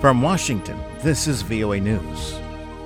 From Washington, this is VOA News.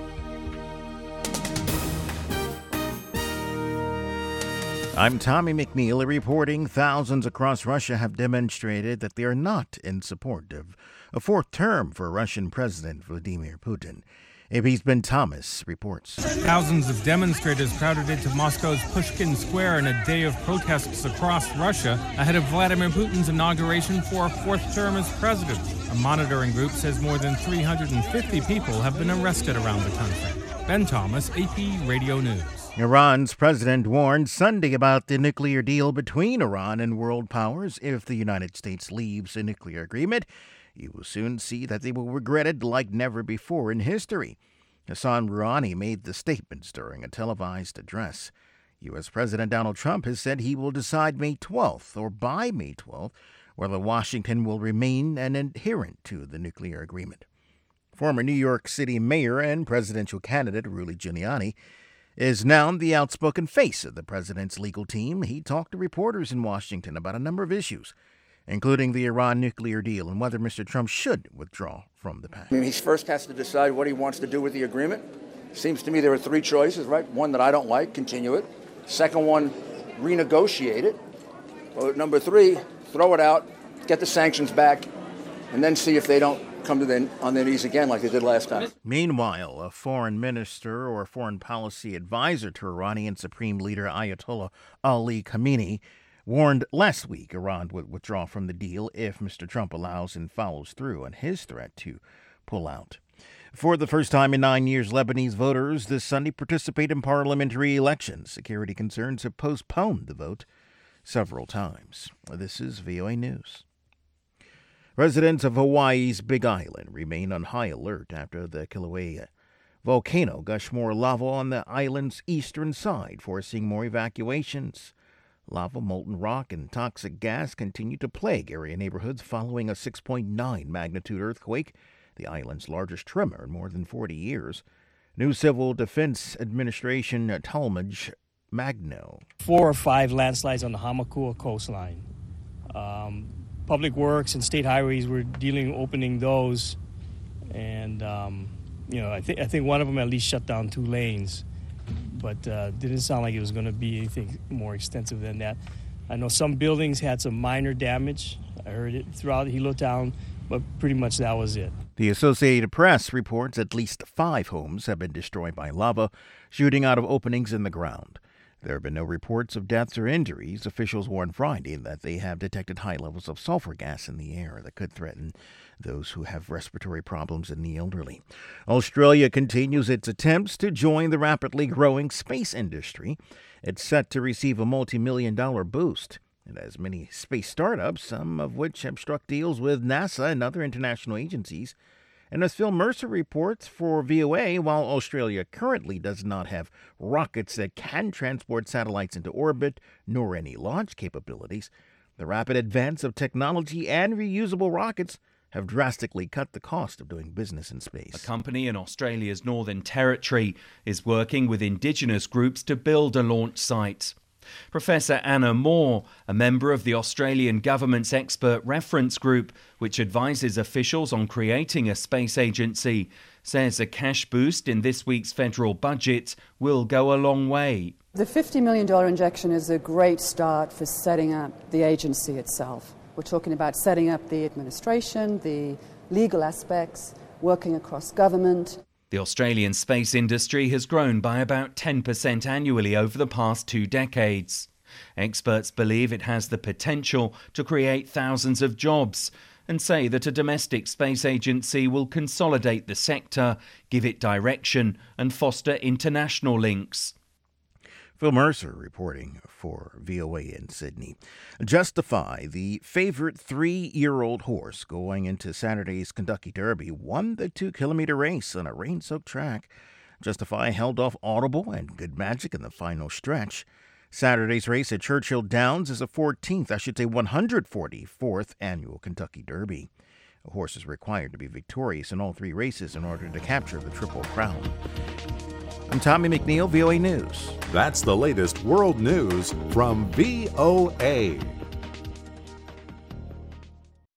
I'm Tommy McNeil reporting thousands across Russia have demonstrated that they are not in support of a fourth term for Russian President Vladimir Putin. AP's Ben Thomas reports. Thousands of demonstrators crowded into Moscow's Pushkin Square in a day of protests across Russia ahead of Vladimir Putin's inauguration for a fourth term as president. A monitoring group says more than 350 people have been arrested around the country. Ben Thomas, AP Radio News. Iran's president warned Sunday about the nuclear deal between Iran and world powers. If the United States leaves a nuclear agreement, you will soon see that they will regret it like never before in history. Hassan Rouhani made the statements during a televised address. U.S. President Donald Trump has said he will decide May 12th or by May 12th whether Washington will remain an adherent to the nuclear agreement. Former New York City mayor and presidential candidate Rudy Giuliani is now the outspoken face of the president's legal team. He talked to reporters in Washington about a number of issues, including the Iran nuclear deal and whether Mr. Trump should withdraw from the pact. He first has to decide what he wants to do with the agreement. Seems to me there are three choices, right? One that I don't like, continue it. Second one, renegotiate it. Or number three, throw it out, get the sanctions back, and then see if they don't come to on their knees again like they did last time. Meanwhile, a foreign minister or foreign policy advisor to Iranian Supreme Leader Ayatollah Ali Khamenei warned last week Iran would withdraw from the deal if Mr. Trump allows and follows through on his threat to pull out. For the first time in 9 years, Lebanese voters this Sunday participate in parliamentary elections. Security concerns have postponed the vote several times. This is VOA News. Residents of Hawaii's Big Island remain on high alert after the Kilauea volcano gushed more lava on the island's eastern side, forcing more evacuations. Lava, molten rock, and toxic gas continue to plague area neighborhoods following a 6.9 magnitude earthquake, the island's largest tremor in more than 40 years. New Civil Defense Administration Talmadge Magno. 4 or 5 landslides on the Hamakua coastline. Public Works and State Highways were opening those, and I think one of them at least shut down 2 lanes, but didn't sound like it was going to be anything more extensive than that. I know some buildings had some minor damage. I heard it throughout Hilo Town, but pretty much that was it. The Associated Press reports at least 5 homes have been destroyed by lava shooting out of openings in the ground. There have been no reports of deaths or injuries. Officials warned Friday that they have detected high levels of sulfur gas in the air that could threaten those who have respiratory problems and the elderly. Australia continues its attempts to join the rapidly growing space industry. It's set to receive a multi-million-dollar boost. It has many space startups, some of which have struck deals with NASA and other international agencies. And as Phil Mercer reports for VOA, while Australia currently does not have rockets that can transport satellites into orbit, nor any launch capabilities, the rapid advance of technology and reusable rockets have drastically cut the cost of doing business in space. A company in Australia's Northern Territory is working with Indigenous groups to build a launch site. Professor Anna Moore, a member of the Australian government's expert reference group, which advises officials on creating a space agency, says a cash boost in this week's federal budget will go a long way. The $50 million injection is a great start for setting up the agency itself. We're talking about setting up the administration, the legal aspects, working across government. The Australian space industry has grown by about 10% annually over the past 2 decades. Experts believe it has the potential to create thousands of jobs and say that a domestic space agency will consolidate the sector, give it direction and foster international links. Phil Mercer reporting for VOA in Sydney. Justify, the favorite 3-year-old horse going into Saturday's Kentucky Derby, won the 2-kilometer race on a rain-soaked track. Justify held off Audible and Good Magic in the final stretch. Saturday's race at Churchill Downs is the 144th annual Kentucky Derby. A horse is required to be victorious in all 3 races in order to capture the Triple Crown. I'm Tommy McNeil, VOA News. That's the latest world news from VOA.